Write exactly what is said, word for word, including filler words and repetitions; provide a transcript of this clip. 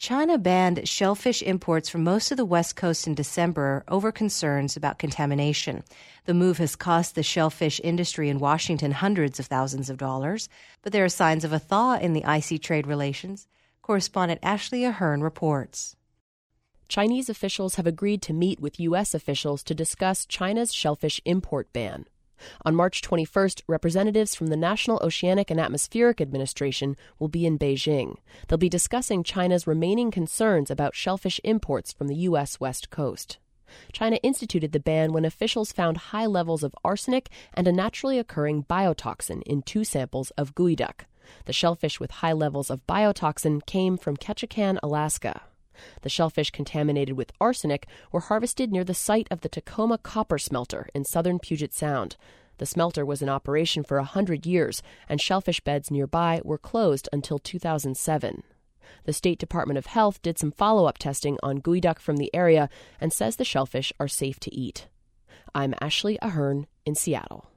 China banned shellfish imports from most of the West Coast in December over concerns about contamination. The move has cost the shellfish industry in Washington hundreds of thousands of dollars, but there are signs of a thaw in the icy trade relations. Correspondent Ashley Ahern reports. Chinese officials have agreed to meet with U S officials to discuss China's shellfish import ban. On March twenty-first, representatives from the National Oceanic and Atmospheric Administration will be in Beijing. They'll be discussing China's remaining concerns about shellfish imports from the U S West Coast. China instituted the ban when officials found high levels of arsenic and a naturally occurring biotoxin in two samples of geoduck. The shellfish with high levels of biotoxin came from Ketchikan, Alaska. The shellfish contaminated with arsenic were harvested near the site of the Tacoma copper smelter in southern Puget Sound. The smelter was in operation for a hundred years, and shellfish beds nearby were closed until two thousand seven. The State Department of Health did some follow-up testing on geoduck from the area and says the shellfish are safe to eat. I'm Ashley Ahern in Seattle.